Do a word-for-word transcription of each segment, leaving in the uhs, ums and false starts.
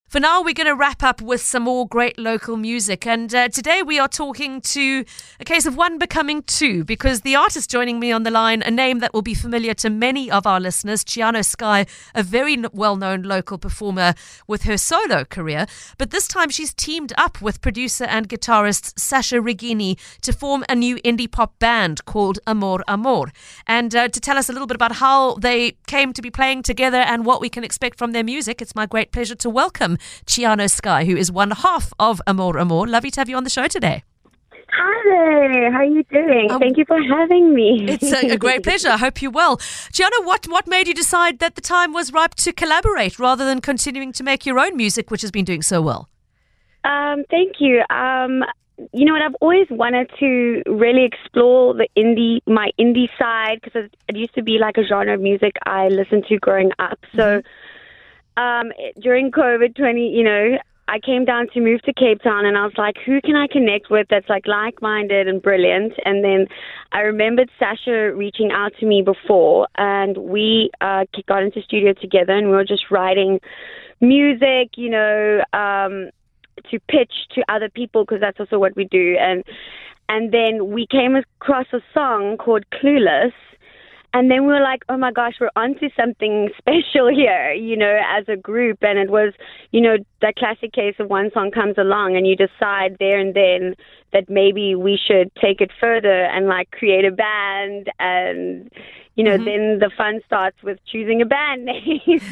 For now, we're going to wrap up with some more great local music. And uh, today we are talking to a case of one becoming two, because the artist joining me on the line, a name that will be familiar to many of our listeners, Chiano Sky, a very well-known local performer with her solo career. But this time she's teamed up with producer and guitarist Sasha Regini to form a new indie pop band called Amor Amor. And uh, to tell us a little bit about how they came to be playing together and what we can expect from their music, it's my great pleasure to welcome Chiano Sky, who is one half of Amor Amor. Lovely to have you on the show today. Hi there. How are you doing? Um, Thank you for having me. It's a, a great pleasure. I hope you're well. Chiano, what, what made you decide that the time was ripe to collaborate rather than continuing to make your own music, which has been doing so well? Um, thank you. Um, you know what? I've always wanted to really explore the indie, my indie side, because it, it used to be like a genre of music I listened to growing up. So um, during COVID twenty, you know, I came down to move to Cape Town, and I was like, who can I connect with that's like like-minded and brilliant? And then I remembered Sasha reaching out to me before, and we uh, got into studio together, and we were just writing music, you know, um, to pitch to other people, because that's also what we do. And and then we came across a song called Clueless. And then we were like, oh my gosh, we're onto something special here, you know, as a group. And it was, you know, that classic case of one song comes along and you decide there and then that maybe we should take it further and like create a band. And, you know, mm-hmm. then the fun starts with choosing a band name.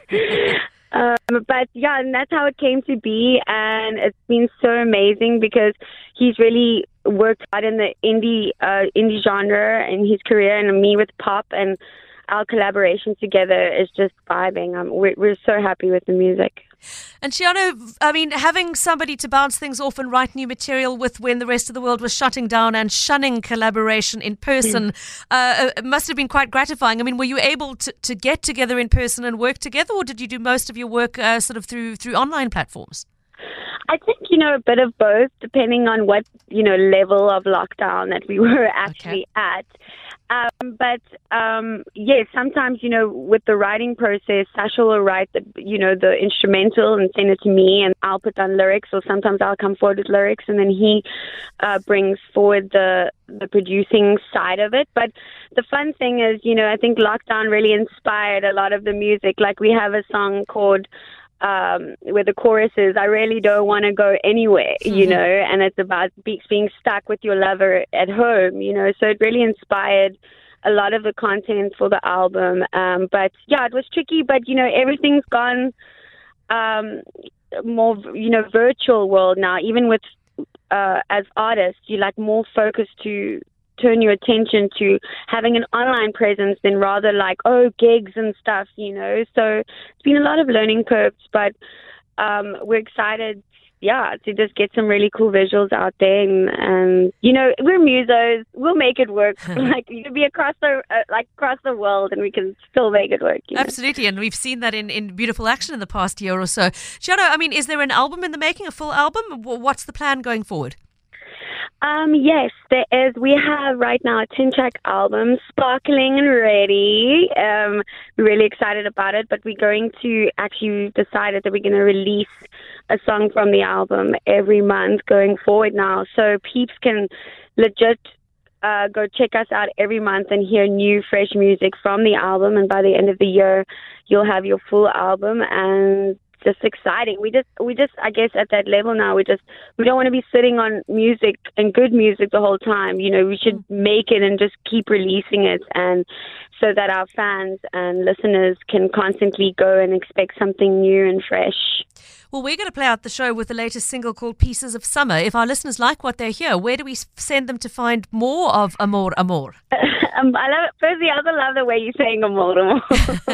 Um, but yeah, and that's how it came to be, and it's been so amazing because he's really worked hard in the indie uh, indie genre in his career, and me with pop, and our collaboration together is just vibing. Um, we're, we're so happy with the music. And Chiano, I mean, having somebody to bounce things off and write new material with when the rest of the world was shutting down and shunning collaboration in person uh, it must have been quite gratifying. I mean, were you able to, to get together in person and work together, or did you do most of your work uh, sort of through through online platforms? I think, you know, a bit of both, depending on what, you know, level of lockdown that we were actually okay. at. Um, but, um, yes, sometimes, you know, with the writing process, Sasha will write, the, you know, the instrumental and send it to me, and I'll put down lyrics, or sometimes I'll come forward with lyrics, and then he uh, brings forward the, the producing side of it. But the fun thing is, you know, I think lockdown really inspired a lot of the music. Like, we have a song called Um, where the chorus is, I really don't want to go anywhere, you mm-hmm. know, and it's about be- being stuck with your lover at home, you know, so it really inspired a lot of the content for the album. Um, but yeah, it was tricky, but, you know, everything's gone um, more, you know, virtual world now, even with, uh, as artists, you like more focused to turn your attention to having an online presence than rather like, oh, gigs and stuff, you know. So it's been a lot of learning curves, but um, we're excited, yeah, to just get some really cool visuals out there. And, and you know, we're musos. We'll make it work. Like, you could be across the uh, like across the world, and we can still make it work. You know? Absolutely, and we've seen that in, in beautiful action in the past year or so. Chiano, I mean, is there an album in the making, a full album? What's the plan going forward? Um, yes, there is. We have right now a ten-track album, sparkling and ready. Um, we're really excited about it, but we're going to actually decided that we're going to release a song from the album every month going forward now. So peeps can legit uh, go check us out every month and hear new, fresh music from the album. And by the end of the year, you'll have your full album, and just exciting. We just, we just, I guess at that level now, we just, we don't want to be sitting on music and good music the whole time. You know, we should make it and just keep releasing it, and so that our fans and listeners can constantly go and expect something new and fresh. Well, we're going to play out the show with the latest single called Pieces of Summer. If our listeners like what they hear, where do we send them to find more of Amor Amor? um, I love it. Firstly, I also love the way you're saying Amor Amor.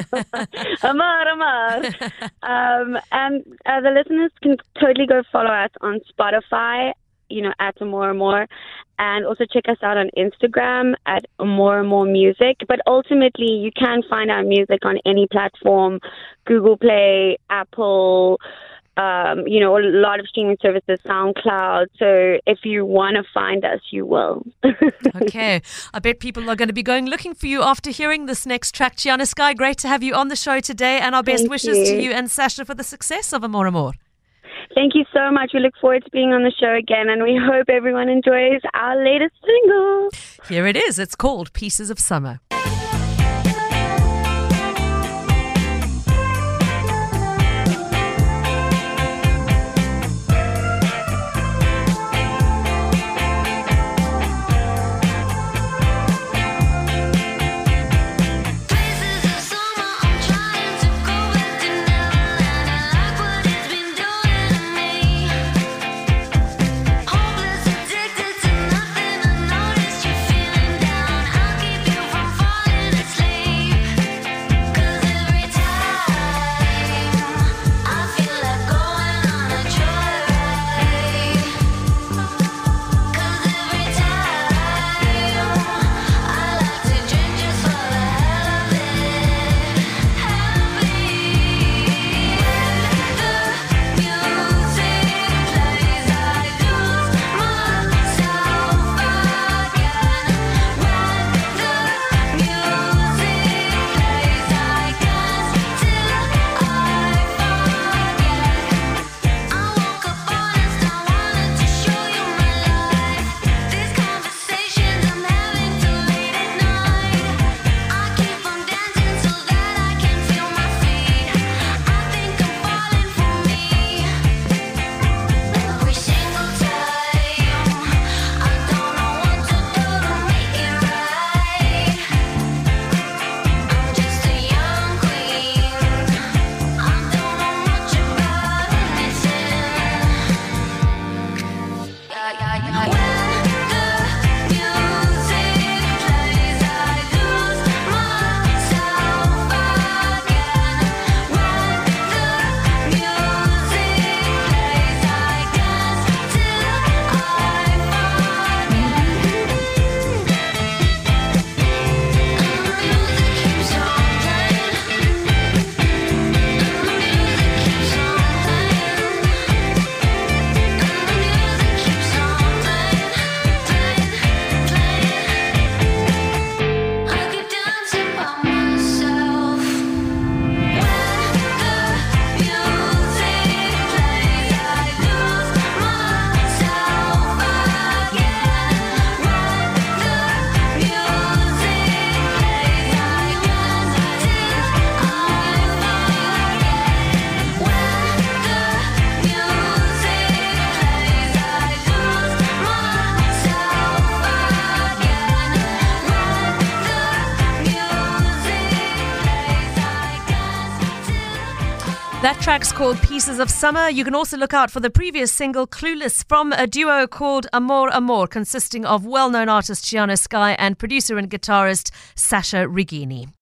Amor Amor. Um, and uh, the listeners can totally go follow us on Spotify, you know, at Amor Amor, and also check us out on Instagram at Amor Amor Music. But ultimately, you can find our music on any platform, Google Play, Apple, um, you know, a lot of streaming services, SoundCloud. So if you want to find us, you will. Okay. I bet people are going to be going looking for you after hearing this next track. Chiana Sky, great to have you on the show today, and our best Thank wishes you. to you and Sasha for the success of Amor Amor. Thank you so much. We look forward to being on the show again, and we hope everyone enjoys our latest single. Here it is. It's called Pieces of Summer. That track's called Pieces of Summer. You can also look out for the previous single, Clueless, from a duo called Amor Amor, consisting of well-known artist Chiana Sky and producer and guitarist Sasha Regini.